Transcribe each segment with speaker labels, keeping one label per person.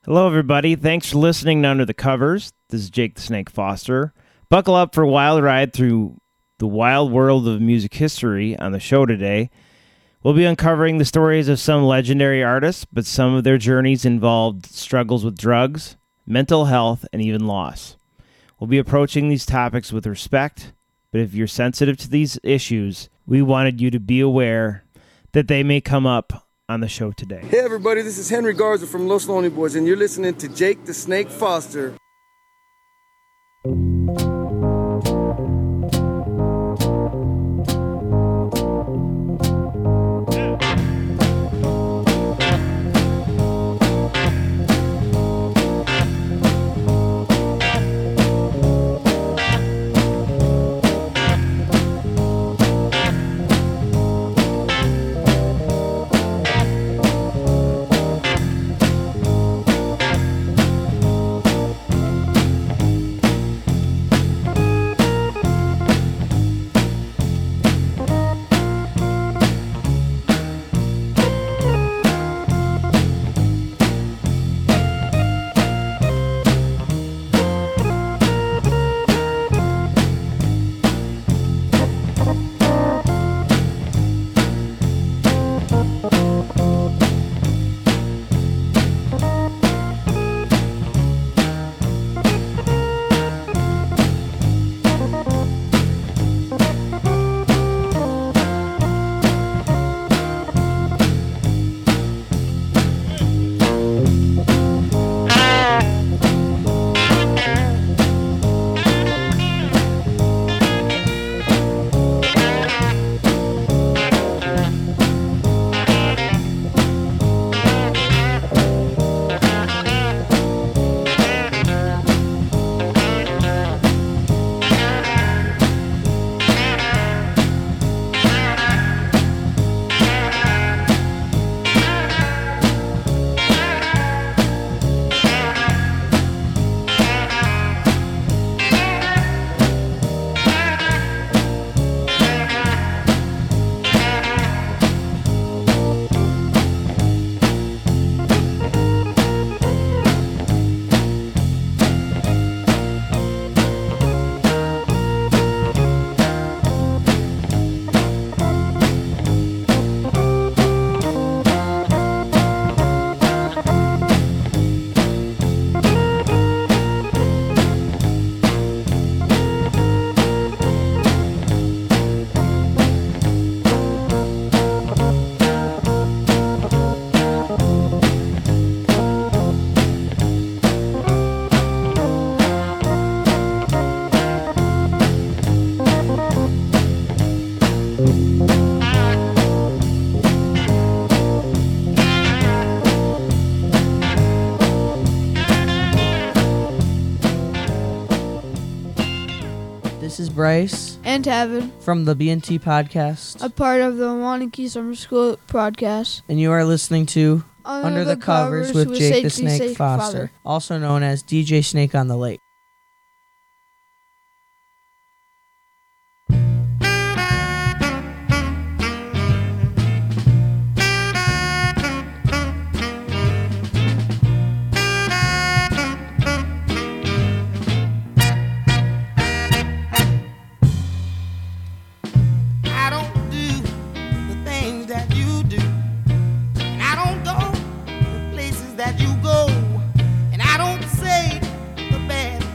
Speaker 1: Hello, everybody. Thanks for listening to Under the Covers. This is Jake the Snake Foster. Buckle up for a wild ride through the wild world of music history on the show today. We'll be uncovering the stories of some legendary artists, but some of their journeys involved struggles with drugs, mental health, and even loss. We'll be approaching these topics with respect, but if you're sensitive to these issues, we wanted you to be aware that they may come up on the show today.
Speaker 2: Hey everybody, this is Henry Garza from Los Lonely Boys, and you're listening to Jake the Snake Foster.
Speaker 3: This is Bryce
Speaker 4: and Tavin
Speaker 3: from the BNT Podcast,
Speaker 4: a part of the Wanakee Summer School podcast.
Speaker 3: And you are listening to
Speaker 4: Under the Covers with
Speaker 3: Jake the Snake Foster, also known as DJ Snake on the Lake.
Speaker 5: that you go, and I don't say the bad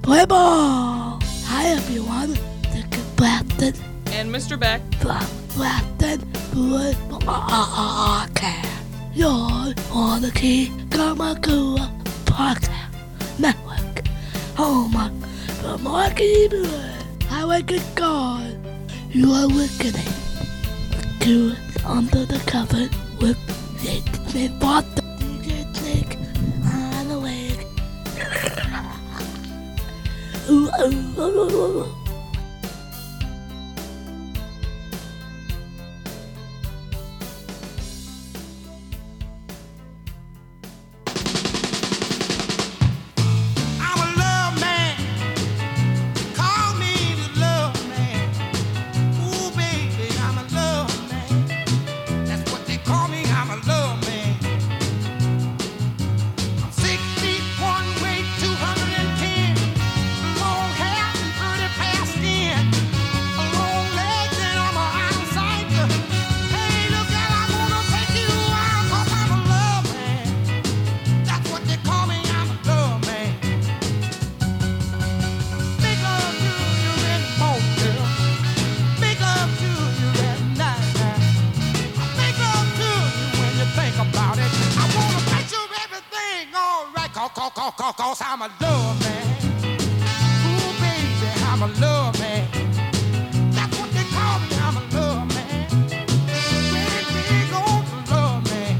Speaker 5: play ball. Hi everyone, this is Blasted.
Speaker 6: And Mr. Beck.
Speaker 5: Blasted Podcast. You're on the Key Kamakura Podcast Network. Home for Marky Blue. I like it God. You are listening to Under the Cover with Jake Foster. DJ Snake on the leg.
Speaker 7: Cause I'm a love man. Ooh, baby, I'm a love man. That's what they call me, I'm a love man. Big, big old love man.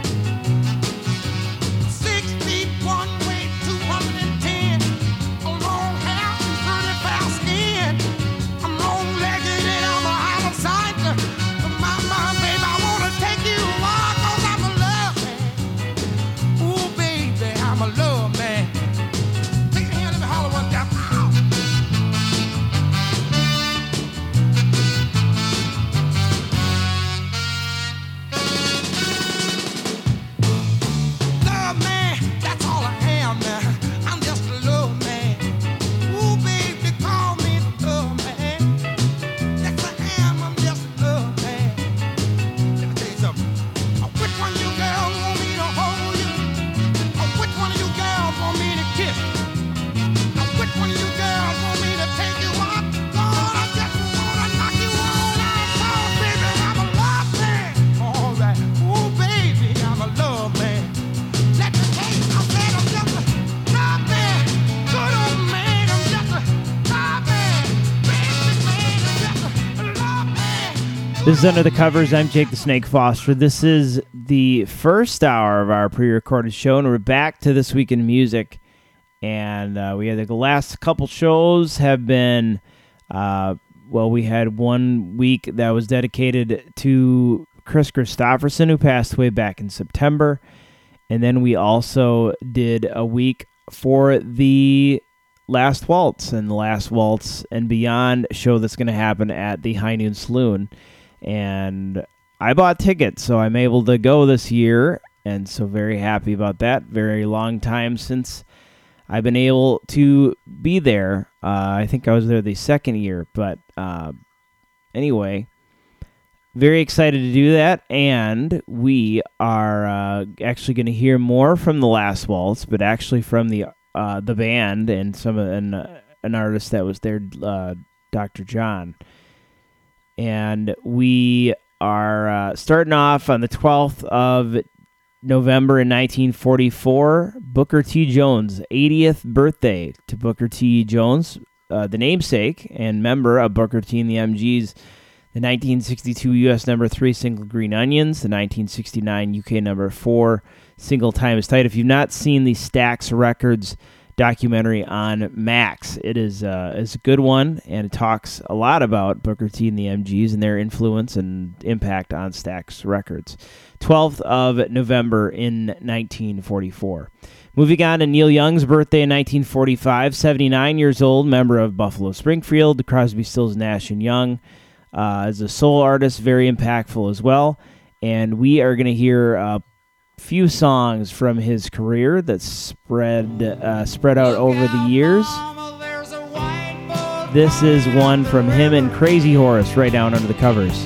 Speaker 7: 6 feet, 1 weight, 210. A long hair and pretty fair skin. I'm long-legged and I'm a homicide. My, baby, I wanna take you on cause I'm a love man. Ooh, baby, I'm a love man. Take your hand, let me holler one time. Love man, that's all I am now. I'm just a love man. Ooh, baby, call me the love man. Yes, I am, I'm just a love man. Let me tell you something. Which one of you girls want me to hold you? Which one of you girls want me to kiss? Which one of you girls want me to take you out? Lord, I just wanna knock you all out. Oh, baby, I'm a love man. All right. Ooh, baby, I'm a love man. Let me tell you, I said I'm just a love man. Good old man, I'm just a love man. Baby man, I'm just a love man.
Speaker 1: This is Under the Covers. I'm Jake the Snake Foster. This is the first hour of our pre-recorded show, and we're back to This Week in Music. And we had the last couple shows have been, we had 1 week that was dedicated to Chris Christopherson, who passed away back in September. And then we also did a week for the Last Waltz and the Last Waltz and Beyond show that's going to happen at the High Noon Saloon. And I bought tickets, so I'm able to go this year, and so very happy about that. Very long time since I've been able to be there. I think I was there the second year, but anyway, very excited to do that, and we are actually going to hear more from the Last Waltz, but actually from the band and an artist that was there, Dr. John. And we are starting off on the 12th of November in 1944, Booker T. Jones, 80th birthday to Booker T. Jones, the namesake and member of Booker T. and the MGs, the 1962 U.S. number 3 single Green Onions, the 1969 UK number 4 single Time is Tight. If you've not seen the Stax Records documentary on Max, it is a good one, and it talks a lot about Booker T. and the MGs and their influence and impact on Stax Records. 12th of November in 1944. Moving on to Neil Young's birthday in 1945, 79 years old, member of Buffalo Springfield, Crosby, Stills, Nash & Young. As a solo artist, very impactful as well. And we are going to hear a few songs from his career that spread out over the years. This is one from him and Crazy Horse, right down under the covers.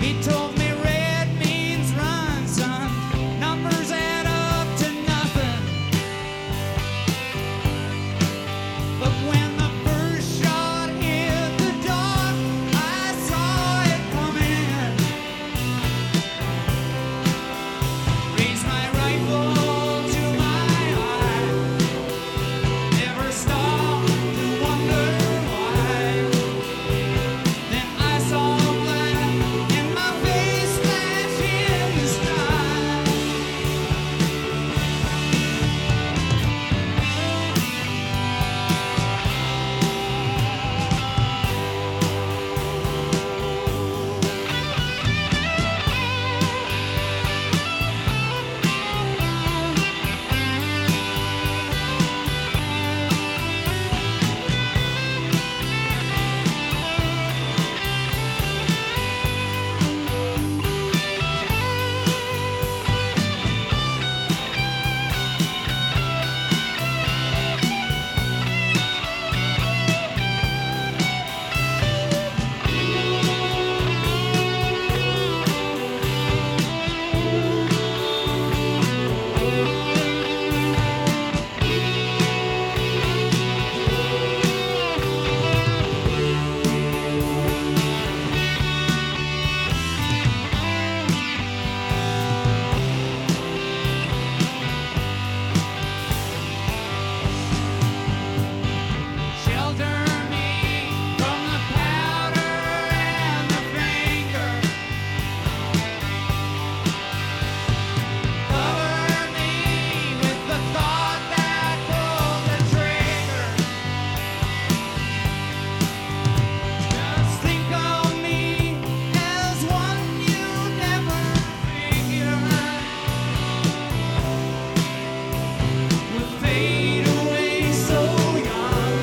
Speaker 7: He told me red means run, son. Numbers add up to nothing. But when the first shot hit the dark, I saw it coming. Raised my rifle to my eye. Never stopped to wonder why. Then I saw black and my face flash in the sky. Shelter me from the powder and the finger. Cover me with the thought that pulled the trigger. Just think of me as one you never figured would fade away so young.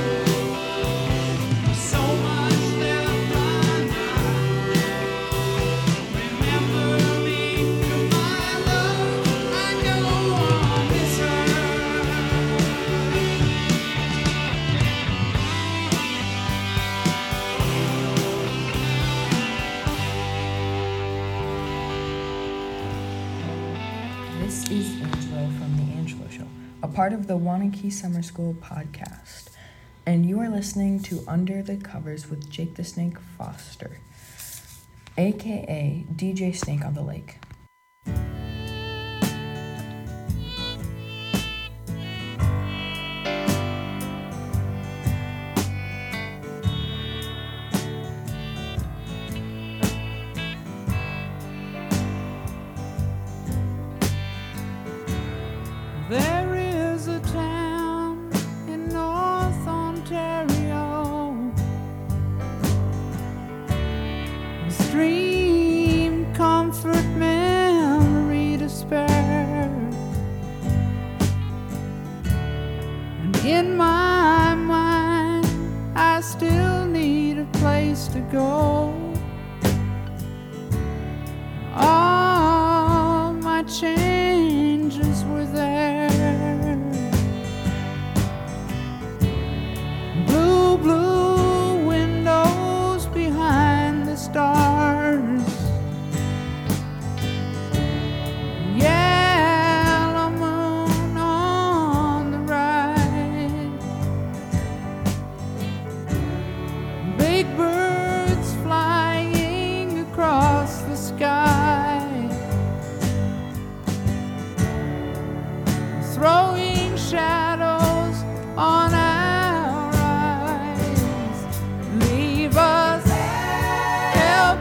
Speaker 7: So much left undone. Remember me to my love. I go on this earth.
Speaker 6: This is Angelo from The Angelo Show, a part of the Wanakee Summer School podcast. And you are listening to Under the Covers with Jake the Snake Foster, aka DJ Snake on the Lake.
Speaker 7: There is a town in North Ontario, a stream, comfort, memory to spare. And in my mind, I still need a place to go. All my changes were there. Blue, blue windows behind the stars. Yellow moon on the right. Big birds flying across the sky. Throwing shadows on our eyes. Leave us, help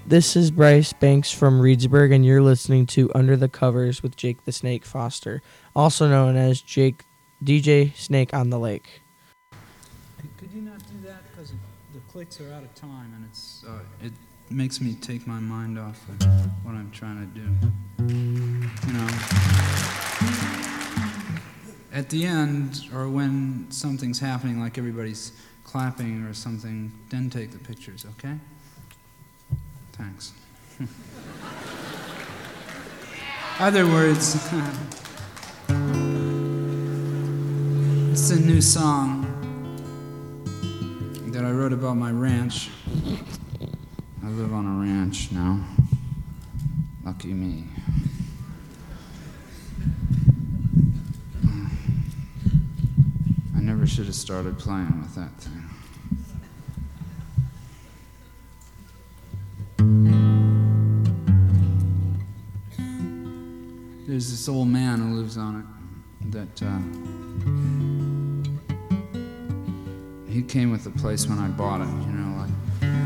Speaker 3: This is Bryce Banks from Reedsburg, and you're listening to Under the Covers with Jake the Snake Foster, also known as DJ Snake on the Lake.
Speaker 8: Could you not do that? Because the clicks are out of time, and it makes me take my mind off of what I'm trying to do. You know, at the end, or when something's happening, like everybody's clapping or something, then take the pictures, okay? Thanks. Other words, it's a new song that I wrote about my ranch. I live on a ranch now. Lucky me. I never should have started playing with that thing. There's this old man who lives on it that he came with the place when I bought it, you know, like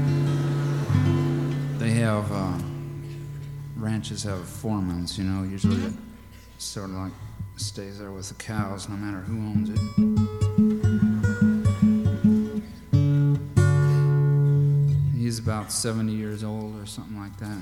Speaker 8: they have ranches have foremans, you know, usually it sort of like stays there with the cows no matter who owns it. He's about 70 years old or something like that.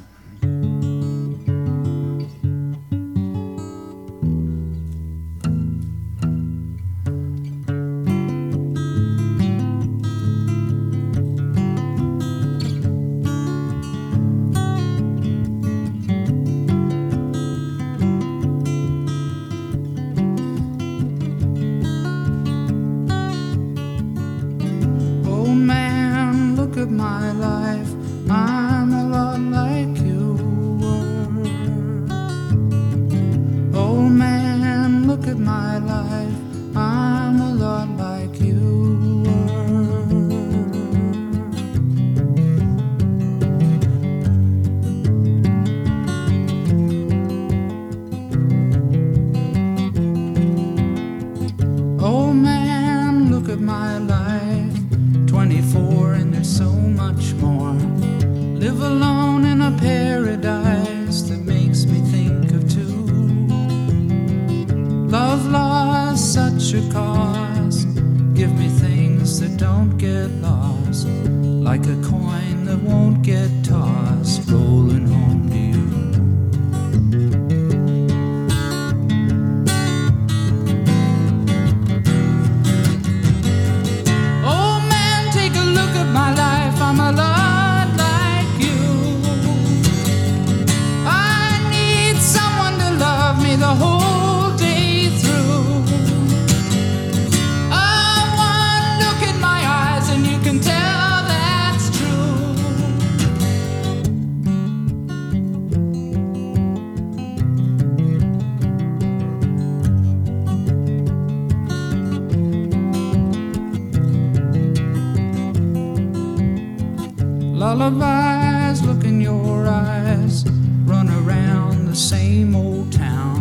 Speaker 8: Lullabies look in your eyes, run around the same old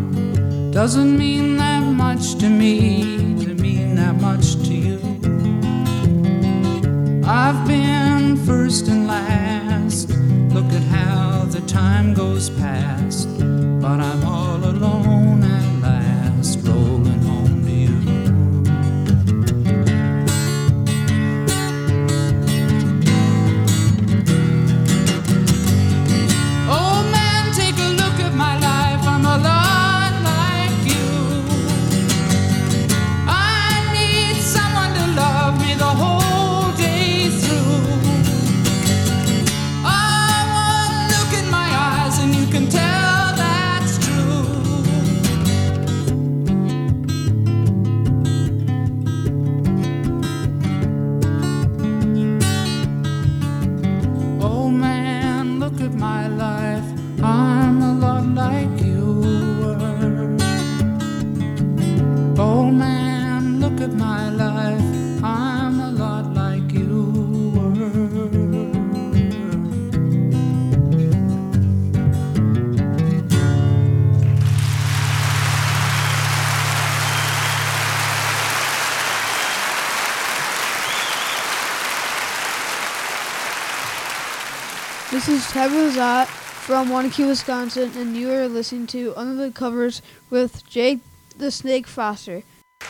Speaker 8: town. Doesn't mean that much to me, to mean that much to you. I've been first and last, look at how the time goes past. But I'm all alone at last, rolling home to you.
Speaker 4: This is Tyler Zott from Wanakee, Wisconsin, and you are listening to Under the Covers with Jake the Snake Foster.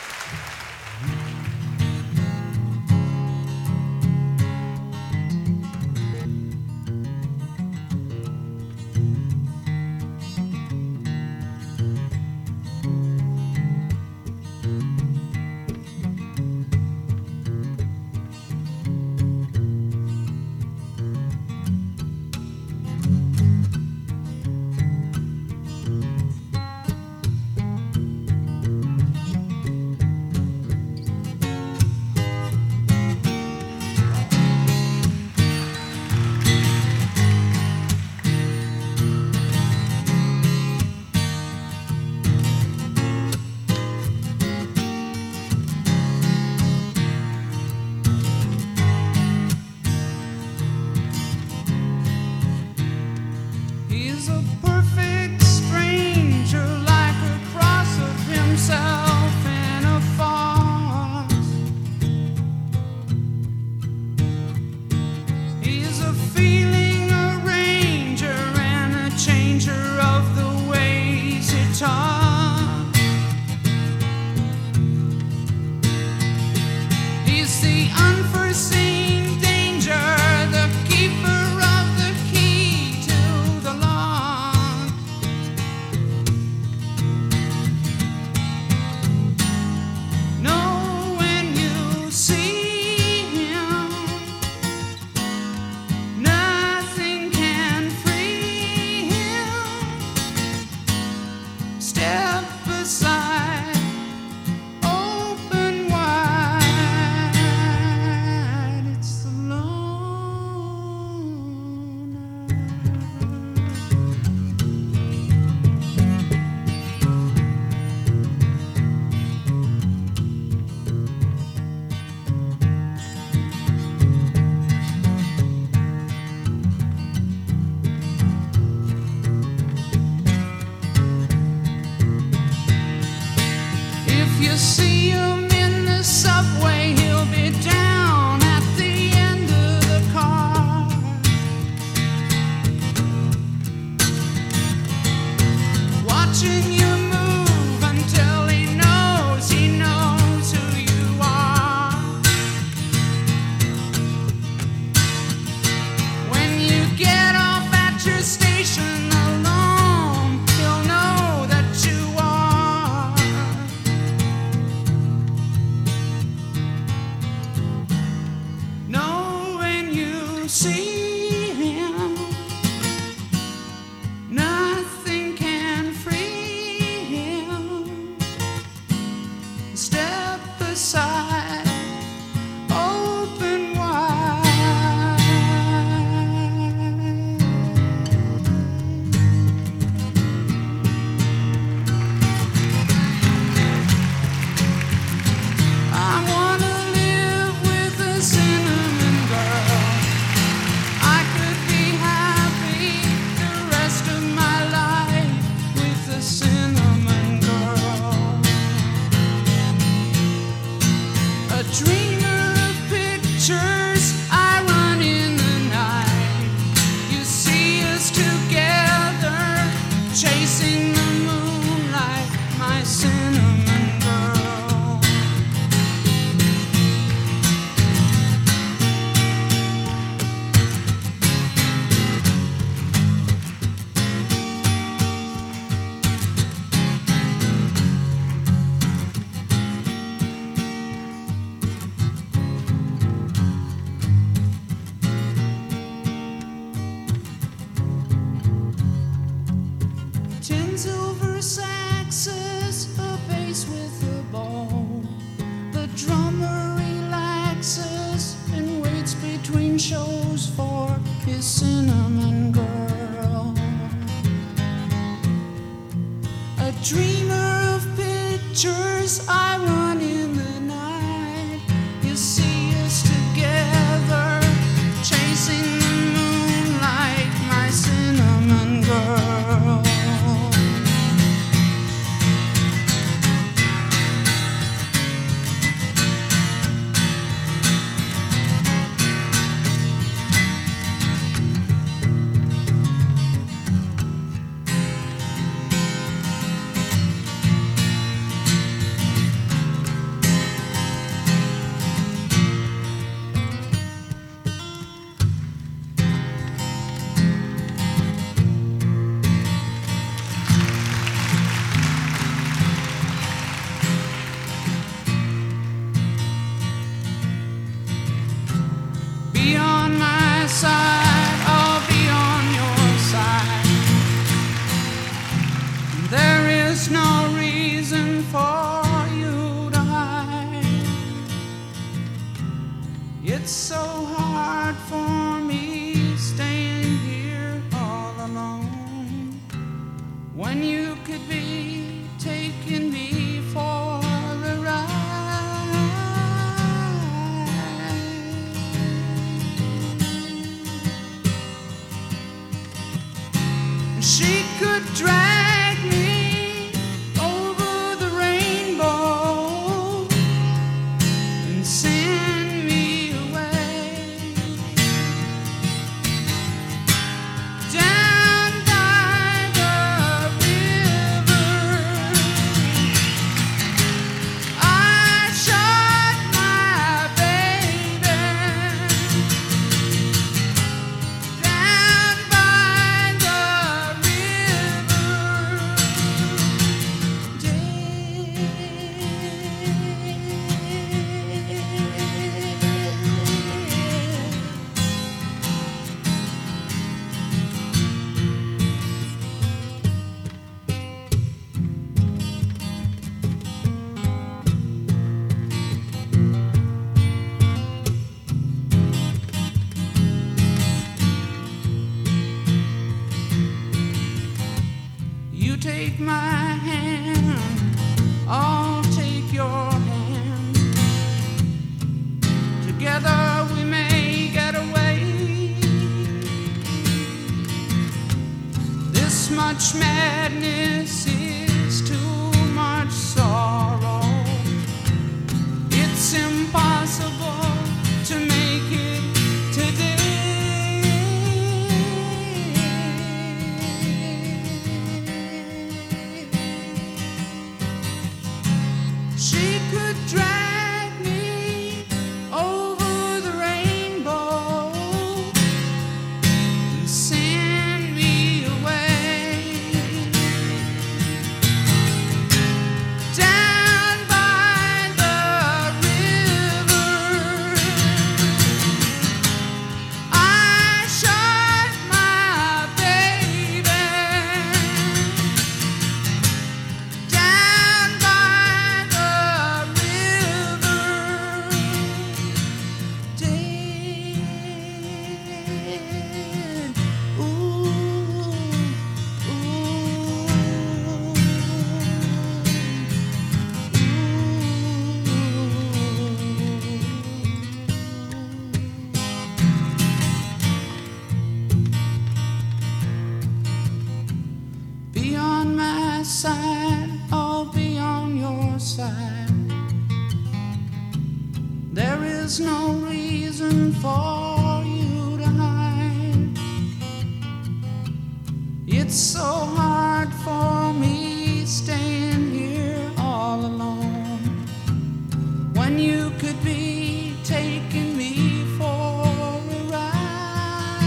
Speaker 8: He's a perfect stranger, like a cross of himself in a farce. He's a feeling arranger and a changer of the ways he talks. He's the unforeseen danger, the keeper of the key to the lock. Know when you see him, nothing can free him. Step aside, open wide. It's the If you see him in the subway, he'll be down at the end of the car. Watching you move until he knows who you are. When you get off at your station alone, he'll know that you are. Know when you see him, nothing can free him. Step aside, open wide. I wanna live with a cinnamon girl. I could be happy the rest of my life with a cinnamon girl. A dreamer of pictures, I run in the night. You see us together, chasing the moonlight, my cinnamon girl. Ten silver saxes, a bass with a bow. The drummer relaxes and waits between shows for his cinnamon girl. A dreamer of pictures, I run in the night. You see us together, chasing the moonlight, my cinnamon girl. for me staying here all alone when you could be taking me for a ride. She could drag me over the rainbow and send me away down by the river. I shot my baby down by the You take my hand, I'll take your hand. Together we may get away. This much madness is too much sorrow. It's impossible to make it today. She could drag me over the rainbow and send me away down by the river. I shot my baby down by the river. Dead. Be on my side, I'll be on your side. There is no reason for you to hide. It's so hard for me staying here all alone when you could be taking me for a ride.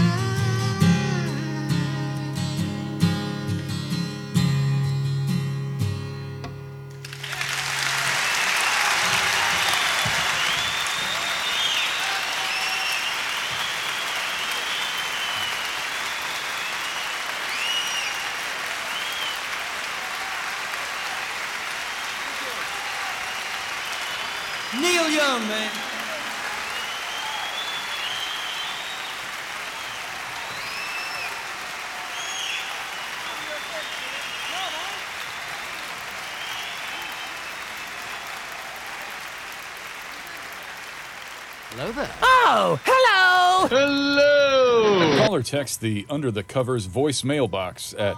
Speaker 2: Neil Young, man.
Speaker 9: Hello there.
Speaker 10: Oh, hello!
Speaker 11: Hello! Call or text the Under the Covers voicemail box at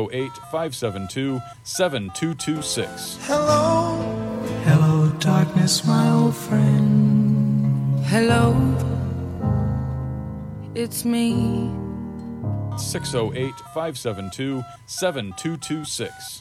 Speaker 11: 608-572-7226.
Speaker 7: Hello.
Speaker 8: Hello, darkness, my old friend.
Speaker 6: Hello, it's me.
Speaker 11: 608-572-7226.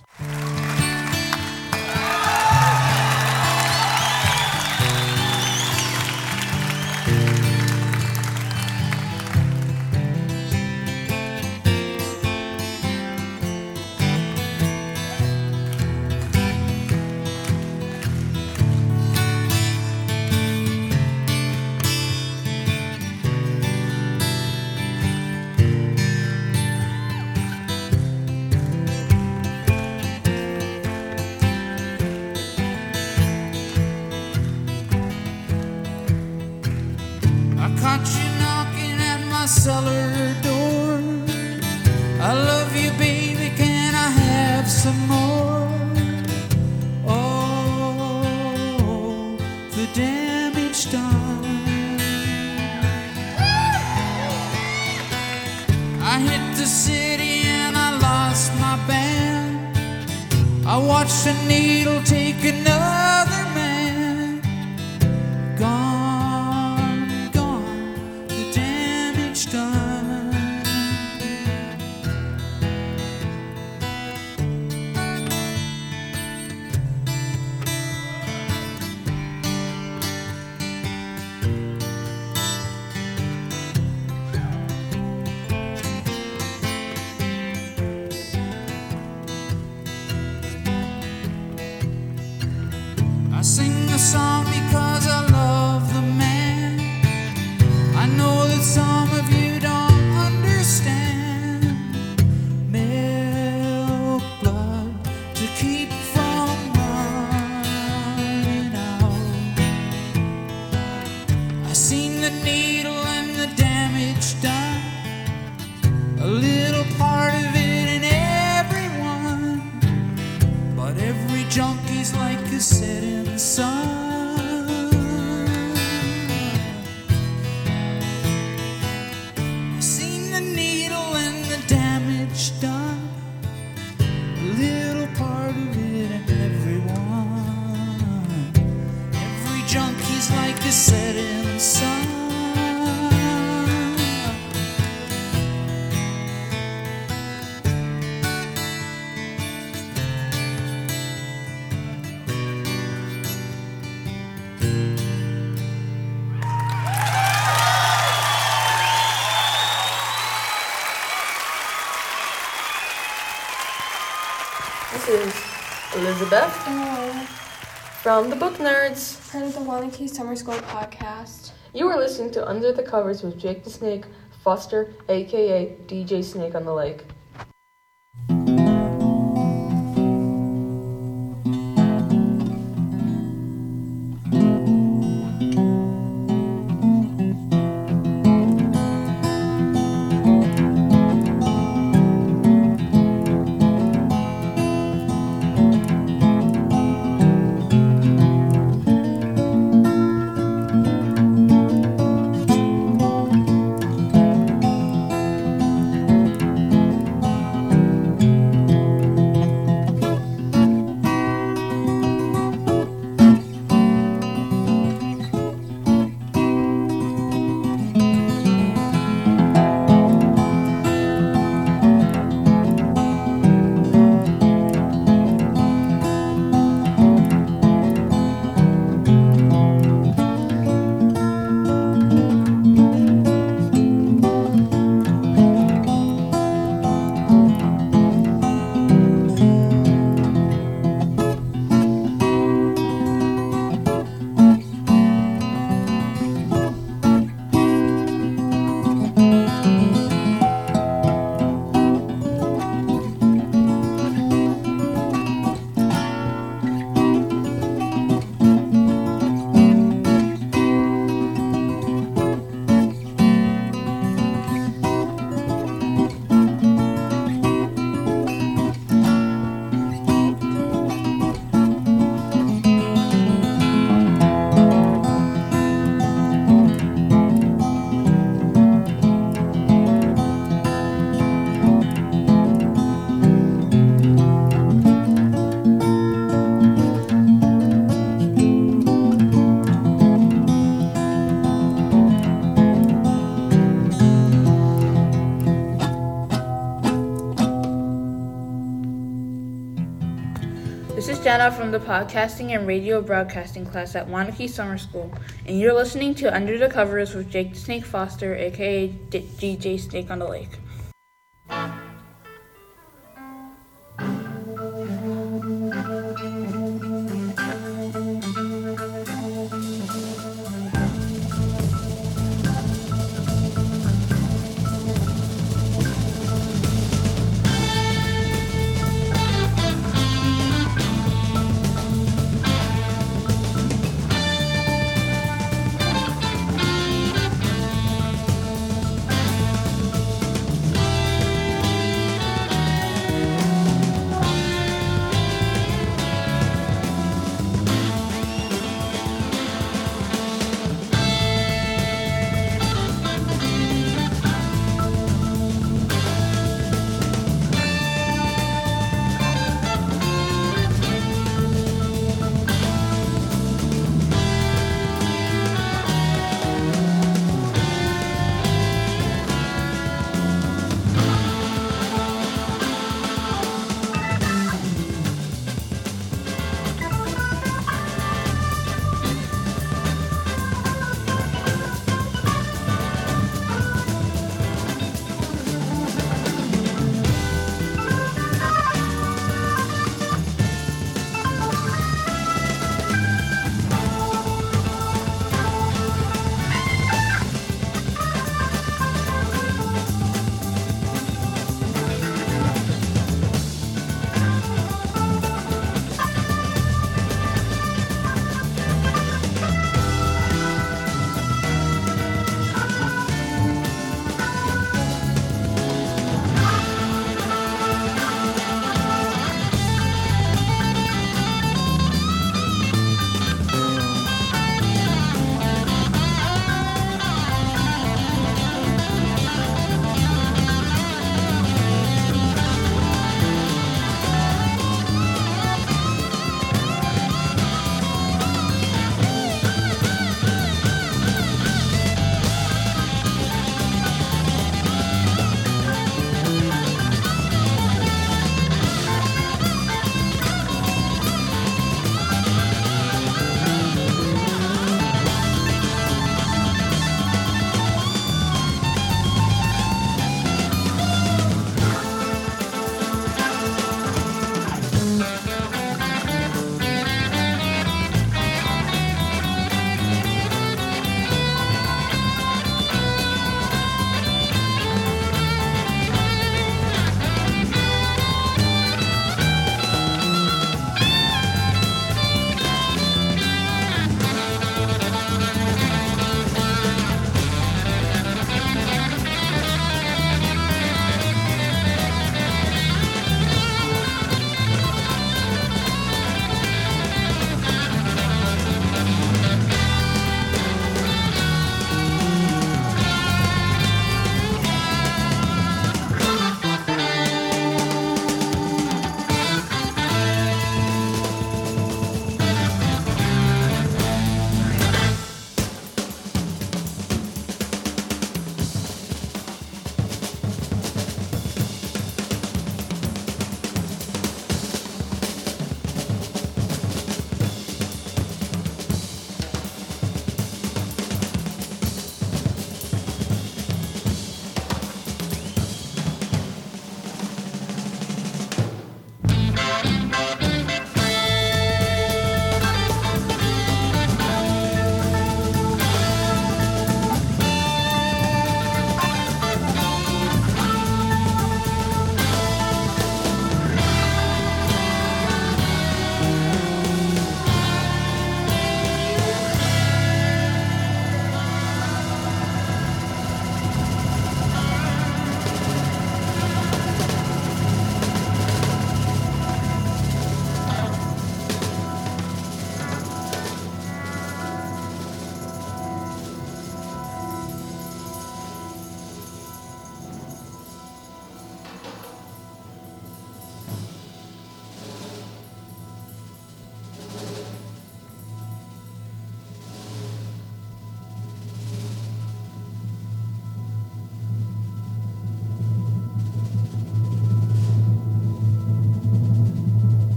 Speaker 8: cellar door. I love you, baby, can I have some more? Oh, the damage done. I hit the city and I lost my band. I watched a needle take another man. Gone, gone, the damage done. I sing a song because I love the man. I know that some of you don't understand. Milk blood to keep from running out. I seen the needle and the damage done. A little part of it in everyone, but every junkie's like a setting sun. I seen the needle and the damage done, a little part of it in everyone. Every junkie's like a setting sun.
Speaker 9: This is Elizabeth from the Book Nerds,
Speaker 12: part of the Wanakee Summer School podcast.
Speaker 9: You are listening to Under the Covers with Jake the Snake Foster, aka DJ Snake on the Lake.
Speaker 13: This is Jenna from the Podcasting and Radio Broadcasting class at Wanakee Summer School, and you're listening to Under the Covers with Jake the Snake Foster, aka DJ Snake on the Lake.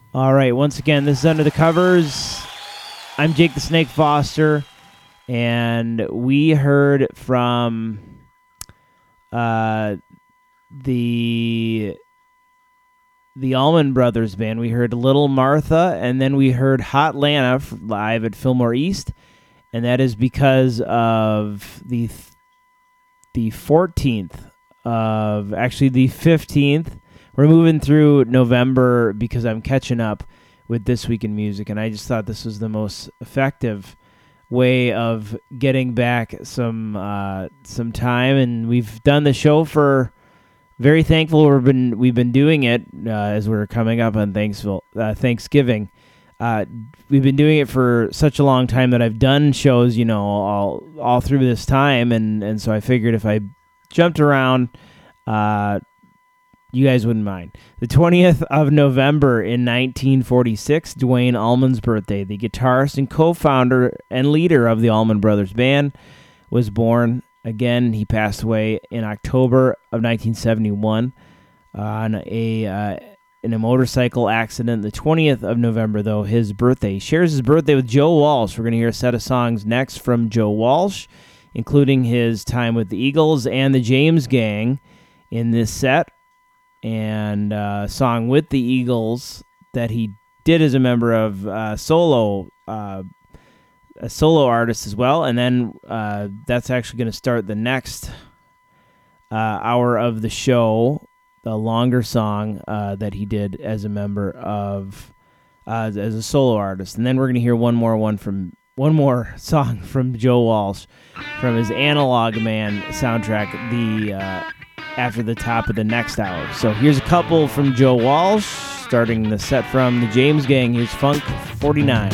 Speaker 1: All right, once again, this is Under the Covers. I'm Jake the Snake Foster, and we heard from the Allman Brothers Band. We heard Little Martha, and then we heard Hot Lana live at Fillmore East, and that is because of the 14th of, actually the 15th. We're moving through November because I'm catching up with This Week in Music, and I just thought this was the most effective way of getting back some time. And we've done the show for, very thankful we've been doing it as we're coming up on Thanksgiving. We've been doing it for such a long time that I've done shows, all through this time, and so I figured if I jumped around, you guys wouldn't mind. The 20th of November in 1946, Duane Allman's birthday. The guitarist and co-founder and leader of the Allman Brothers Band was born. Again, he passed away in October of 1971 on in a motorcycle accident. The 20th of November, though, his birthday. He shares his birthday with Joe Walsh. We're going to hear a set of songs next from Joe Walsh, including his time with the Eagles and the James Gang in this set, and a song with the Eagles that he did as a member of a solo artist as well. And then that's actually going to start the next hour of the show, the longer song that he did as a member of as a solo artist. And then we're going to hear one more song from Joe Walsh from his Analog Man soundtrack, after the top of the next hour. So here's a couple from Joe Walsh, starting the set from the James Gang. Here's Funk 49.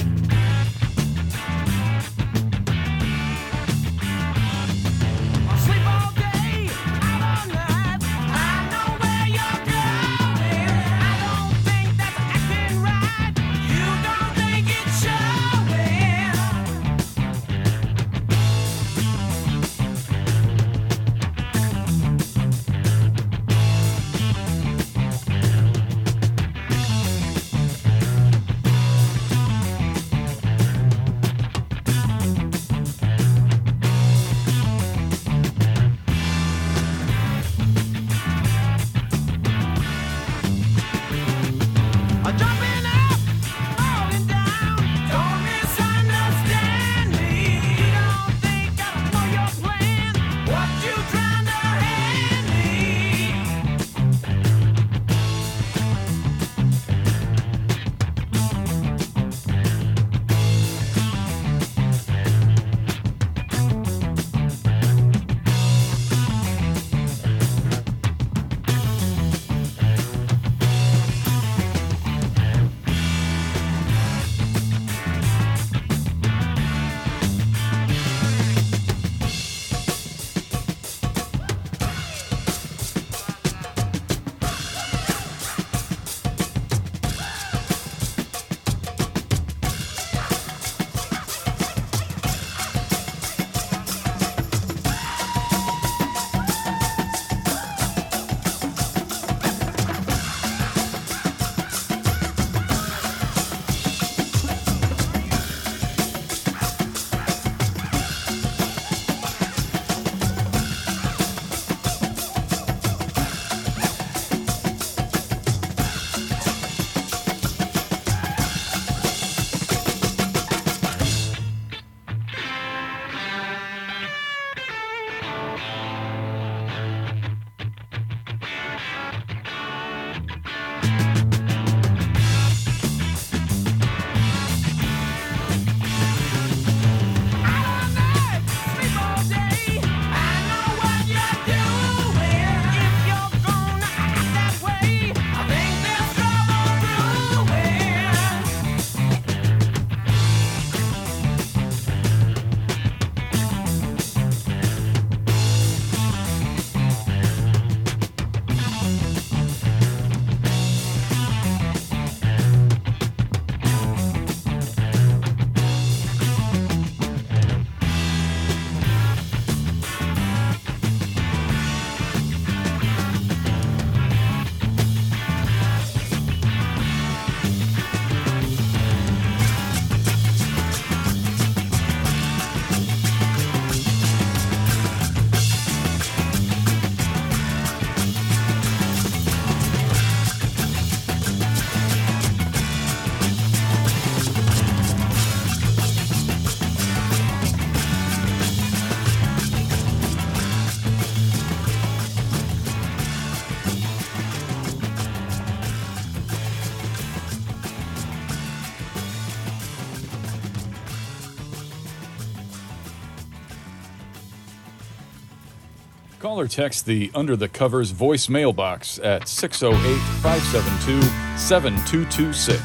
Speaker 11: Call or text the Under the Covers voice mailbox at 608-572-7226.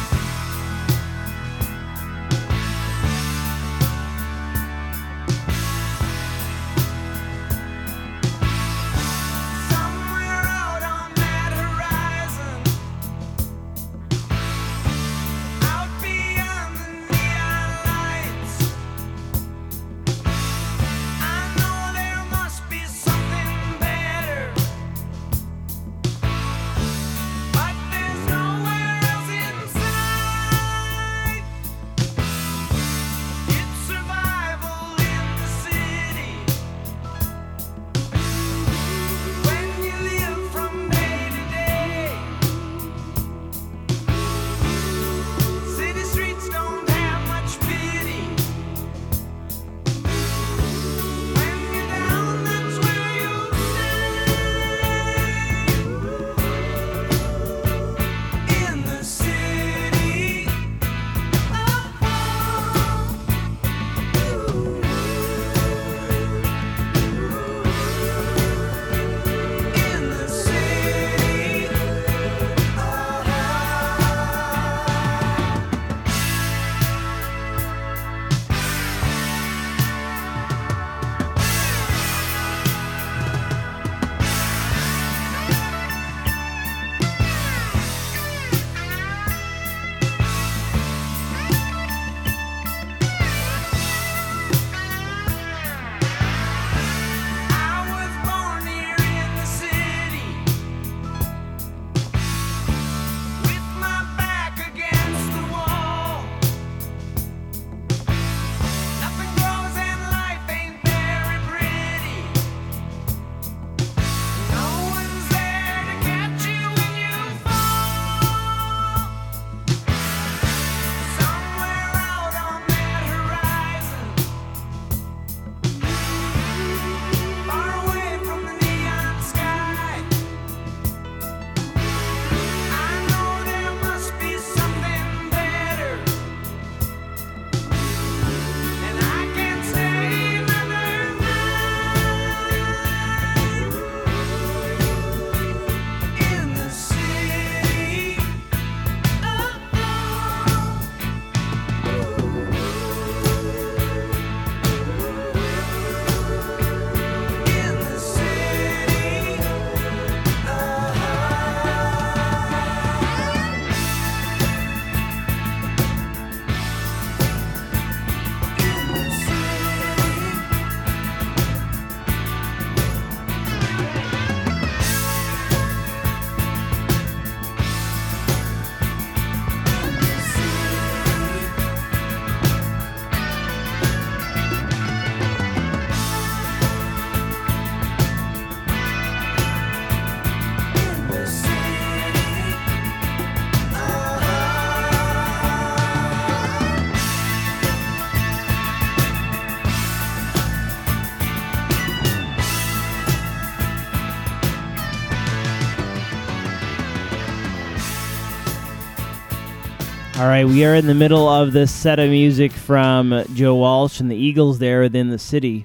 Speaker 1: All right, we are in the middle of this set of music from Joe Walsh and the Eagles there within the city.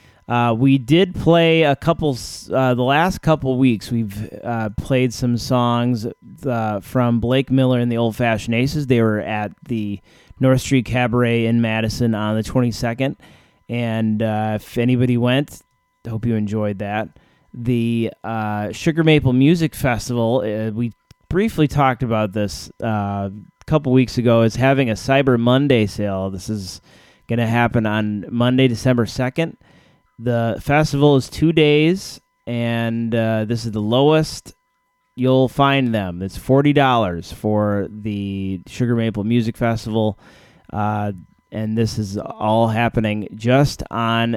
Speaker 1: We did play a couple, the last couple weeks, we've played some songs from Blake Miller and the Old Fashioned Aces. They were at the North Street Cabaret in Madison on the 22nd. And if anybody went, I hope you enjoyed that. The Sugar Maple Music Festival, we briefly talked about this a couple weeks ago, is having a Cyber Monday sale. This is going to happen on Monday, December 2nd. The festival is 2 days, and this is the lowest you'll find them. It's $40 for the Sugar Maple Music Festival, and this is all happening just on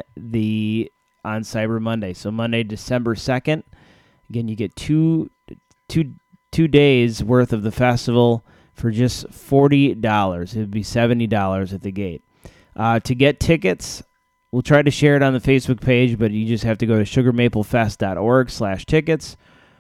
Speaker 1: Cyber Monday. So Monday, December 2nd. Again, you get two days worth of the festival for just $40. It would be $70 at the gate. To get tickets, we'll try to share it on the Facebook page, but you just have to go to sugarmaplefest.org/tickets,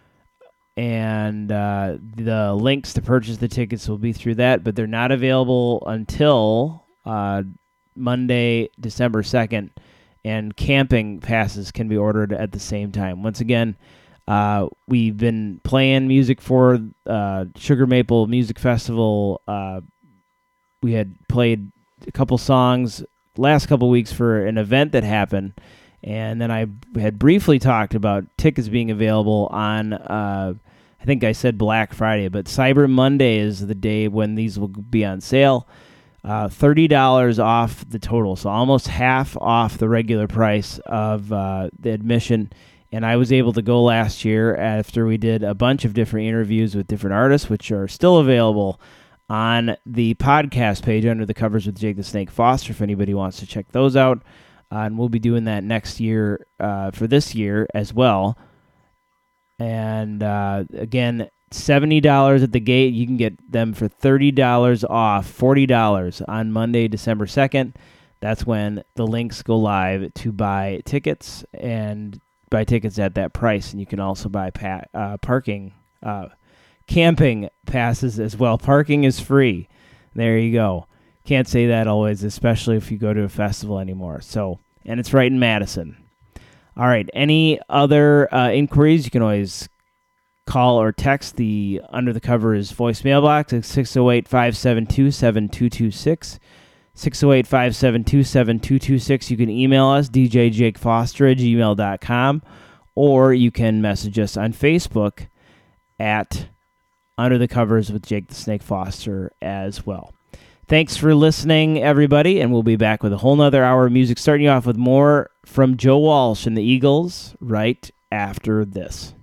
Speaker 1: and the links to purchase the tickets will be through that, but they're not available until Monday, December 2nd, and camping passes can be ordered at the same time. Once again, we've been playing music for Sugar Maple Music Festival. We had played a couple songs last couple weeks for an event that happened, and then I had briefly talked about tickets being available on, I think I said Black Friday, but Cyber Monday is the day when these will be on sale. $30 off the total, so almost half off the regular price of the admission. And I was able to go last year after we did a bunch of different interviews with different artists, which are still available on the podcast page Under the Covers with Jake the Snake Foster, if anybody wants to check those out. And we'll be doing that next year for this year as well. And again, $70 at the gate. You can get them for $30 off, $40 on Monday, December 2nd. That's when the links go live to buy tickets, and buy tickets at that price. And you can also buy camping passes as well. Parking is free. There you go. Can't say that always, especially if you go to a festival anymore. So, and it's right in Madison. All right. Any other inquiries? You can always call or text the Under the Covers voicemail box at 608-572-7226. 608-572-7226. You can email us, djjakefoster@gmail.com, or you can message us on Facebook at Under the Covers with Jake the Snake Foster as well. Thanks for listening, everybody, and we'll be back with a whole nother hour of music, starting you off with more from Joe Walsh and the Eagles right after this.